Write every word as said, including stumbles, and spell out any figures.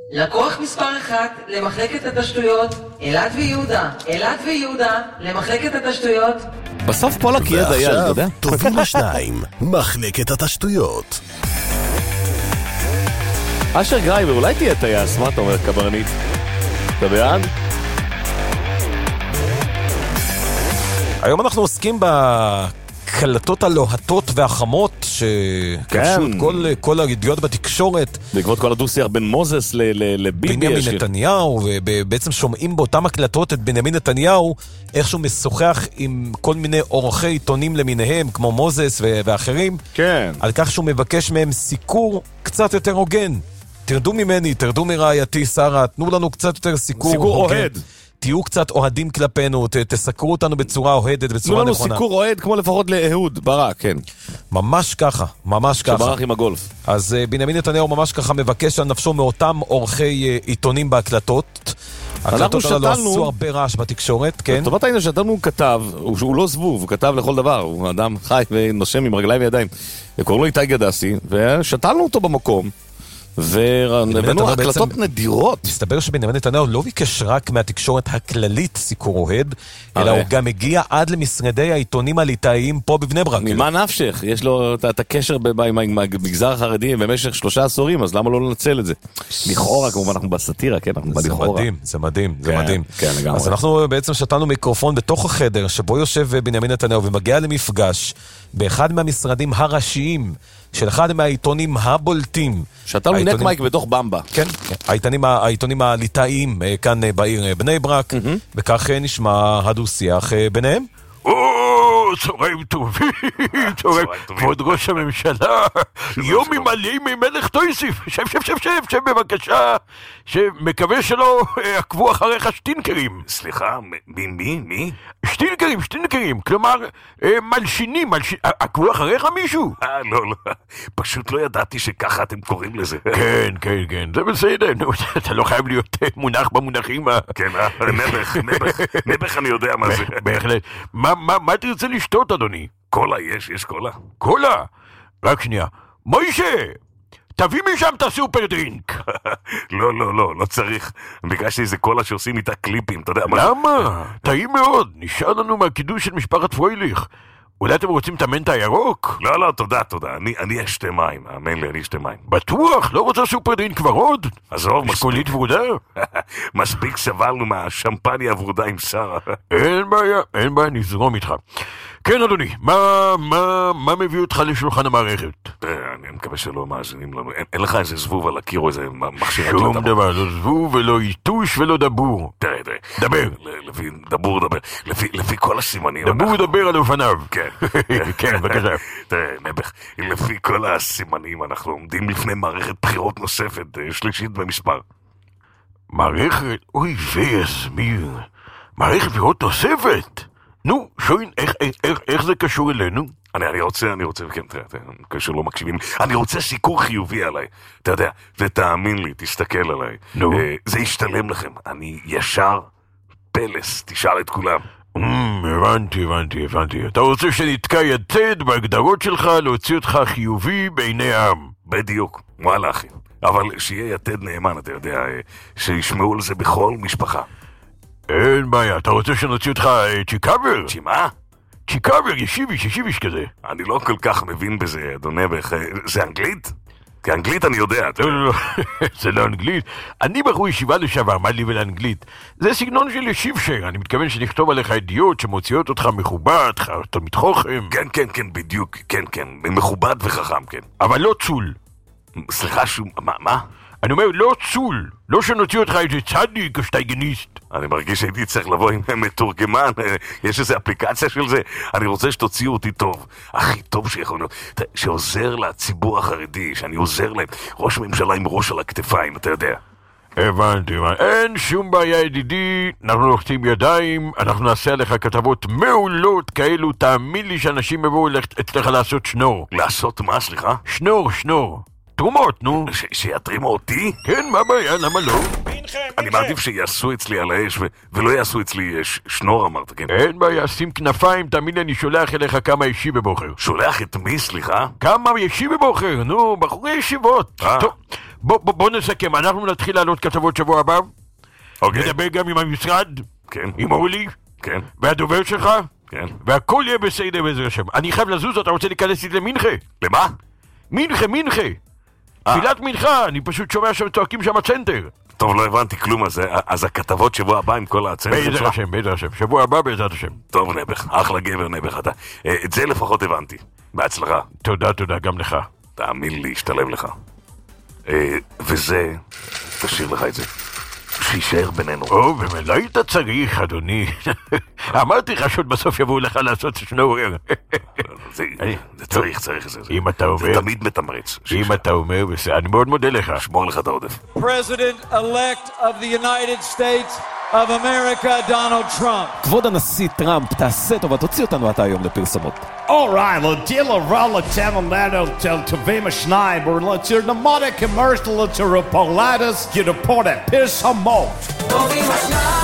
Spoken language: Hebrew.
לקוח מספר אחת למחלקת התשתויות, אלעד ויהודה, אלעד ויהודה, למחלקת התשתויות. בסוף פולק יהיה דיין, אתה יודע? ועכשיו טובים השניים, מחלקת התשתויות. אשר גרייבר, אולי תהיה טייס, מה אתה אומר, קברניט? אתה בעד? היום אנחנו עוסקים בקלטות הלוהטות והחמות שכבשו את כל, כל הידיעות בתקשורת. בעקבות כל הדו-שיח בין מוזס לביבי. בנימין נתניהו, ובעצם שומעים באותם הקלטות את בנימין נתניהו, איכשהו משוחח עם כל מיני עורכי עיתונים למיניהם, כמו מוזס ואחרים, כן. על כך שהוא מבקש מהם סיקור קצת יותר הוגן. תרדו ממני, תרדו מרעייתי שרה, תנו לנו קצת יותר סיקור, סיקור הוגן. אוהד. תהיו קצת אוהדים כלפינו, ת, תסקרו אותנו בצורה אוהדת, בצורה נכונה. נכונה. תנו לנו סיקור אוהד כמו לפחות לאהוד ברק, כן. ממש ככה, ממש ככה. שברח עם הגולף. אז uh, בנימין נתניהו ממש ככה מבקש על נפשו מאותם עורכי uh, עיתונים בהקלטות. הקלטות הללו עשו הרבה רעש בתקשורת, כן? טובת העניין שתנו הוא כתב, הוא, הוא לא זבוב, הוא כתב לכל דבר, הוא אדם חי ונושם עם רגליים וידיים. קוראים לו איתי גדסי, ושתלנו אותו במקום. והבאנו הקלטות נדירות. מסתבר שבנימין נתניהו לא ביקש רק מהתקשורת הכללית סיקור אוהד, אלא הוא גם הגיע עד למשרדי העיתונים הליטאיים פה בבני ברק. ממה נפשך? יש לו את הקשר עם המגזר החרדי במשך שלושה עשורים, אז למה לא לנצל את זה? לכאורה, כמובן, אנחנו בסטירה, כן? זה מדהים, זה מדהים, זה מדהים. כן, לגמרי. אז אנחנו בעצם שתנו מיקרופון בתוך החדר, שבו יושב בנימין נתניהו ומגיע למפגש באחד מהמשרדים הראשיים של אחד מהעיתונים הבולטים. שתנו נקמייק בתוך במבה. כן, העיתונים, העיתונים הליטאיים כאן בעיר בני ברק, וכך נשמע הדו-שיח ביניהם. או, צהריים טובים, צהריים, כבוד ראש הממשלה, יום ממלא ממלך טויסיף, שב, שב, שב, שב, שב בבקשה, שמקווה שלא עקבו אחריך שטינקרים. סליחה, מי, מי, מי? שטינקרים, שטינקרים, כלומר, מלשינים, עקבו אחריך מישהו? אה, לא, לא, פשוט לא ידעתי שככה אתם קוראים לזה. כן, כן, כן, זה בסדר, אתה לא חייב להיות מונח במונחים. כן, נבח, נבח, נבח אני יודע מה זה. בהחלט. מה, מה, מה תרצה לשתות, אדוני? קולה, יש, יש קולה. קולה? רק שנייה. מוישה, תביא משם את הסופר דרינק. לא, לא, לא, לא צריך. ביקשתי איזה קולה שעושים איתה קליפים, אתה יודע מה? למה? טעים מאוד. נשאר לנו מהקידוש של משפחת פרויליך. אולי אתם רוצים את המנטה הירוק? לא, לא, תודה, תודה. אני, אני אשתה מים. האמן לי, אני אשתה מים. בטוח? לא רוצה סופר דרינק כבר עוד? עזוב, מספיק. אשכולית ורודה? מספיק סבלנו מהשמפניה ורודה עם שרה. אין בעיה, אין בעיה, נזרום איתך. כן, אדוני, מה, מה, מה מביא אותך לשולחן המערכת? אני מקווה שלא מאזינים לנו. אין, אין לך איזה זבוב על הקיר או איזה מכשיר הקלטה? שום דבר, לא זבוב ולא איתוש ולא דבור. תראה, תראה. דבר. לפי, דבור דבר. לפי, לפי כל הסימנים. דבור דבר על אופניו. כן. כן, בבקשה. תראה, נבח, לפי כל הסימנים אנחנו עומדים לפני מערכת בחירות נוספת, שלישית במספר. מערכת? אוי ויסמיר. מערכת בחירות נוספת? נו, שוין, איך, איך, איך זה קשור אלינו? אני, אני רוצה, אני רוצה, כן, תראה, תראה, כאשר לא מקשיבים, אני רוצה סיקור חיובי עליי, אתה יודע, ותאמין לי, תסתכל עליי. נו. אה, זה ישתלם לכם, אני ישר פלס, תשאל את כולם. אמ, הבנתי, הבנתי, הבנתי. אתה רוצה שנתקע יתד בהגדרות שלך להוציא אותך חיובי בעיני העם. בדיוק, וואלה אחי. אבל שיהיה יתד נאמן, אתה יודע, שישמעו על זה בכל משפחה. אין בעיה, אתה רוצה שנוציא אותך צ'יקאבר? שמה? צ'יקאבר, ישיביש, ישיביש כזה. אני לא כל כך מבין בזה, אדוני, זה אנגלית? כי אנגלית אני יודע. לא, לא, לא, זה לא אנגלית. אני בחור ישיבה לשעבר, מה לי ולאנגלית? זה סגנון של ישיבשר, אני מתכוון שנכתוב עליך ידיעות שמוציאות אותך מכובד, תלמיד חוכם. כן, כן, כן, בדיוק, כן, כן, מכובד וחכם, כן. אבל לא צול. סליחה, שום, מה, מה? אני אומר, לא צול, לא שנוציא אותך איזה צדיק או שטייגניסט. אני מרגיש שהייתי צריך לבוא עם מתורגמן, יש איזו אפליקציה של זה. אני רוצה שתוציאו אותי טוב, הכי טוב שיכול להיות, שעוזר לציבור החרדי, שאני עוזר להם, ראש ממשלה עם ראש על הכתפיים, אתה יודע. הבנתי, אין שום בעיה ידידי, אנחנו לוחצים ידיים, אנחנו נעשה עליך כתבות מעולות כאלו, תאמין לי שאנשים יבואו אצלך לעשות שנור. לעשות מה, סליחה? שנור, שנור. תרומות, נו. שיתרימו אותי? כן, מה הבעיה, למה לא? אני מעדיף שיעשו אצלי על האש ולא יעשו אצלי שנור, אמרת, כן? אין בעיה, שים כנפיים, תאמין לי, אני שולח אליך כמה ישי בבוחר. שולח את מי, סליחה? כמה ישי בבוחר, נו, בחורי ישיבות. טוב, בוא, בוא, בוא נסכם, אנחנו נתחיל לעלות כתבות שבוע הבא. אוקיי. נדבר גם עם המשרד. כן. עם אורלי. כן. והדובר שלך. כן. והכל יהיה בסדר בעזר השם. אני חייב לזוז, אתה רוצה להיכנס איתי למנחה? למה? מנחה, מנחה. תפילת מנחה, אני פשוט שומע שהם צועקים שם הצנטר. טוב, לא הבנתי כלום, אז, אז הכתבות שבוע הבא עם כל הצנטר שלך? בעזר השם, בעזר השם. שבוע הבא בעזרת השם. טוב, נבח, אחלה גבר נבח אתה. את זה לפחות הבנתי. בהצלחה. תודה, תודה, גם לך. תאמין לי, ישתלם לך. וזה, תשאיר לך את זה. שישאר בינינו. או, במילא היית צריך, אדוני. אמרתי לך שעוד בסוף יבואו לך לעשות שנורר. זה צריך, צריך את זה. אם אתה אומר... זה תמיד מתמרץ. אם אתה אומר, אני מאוד מודה לך. שמור לך את העודף. President-elect of the United States of America, Donald Trump. כבוד הנשיא טראמפ, תעשה טובה, תוציא אותנו אתה היום לפרסומות. Alright, lo dilo rala tamalado tel tavema schneib or let's your mnemonic commercial to repolatus get a port at piss a mo.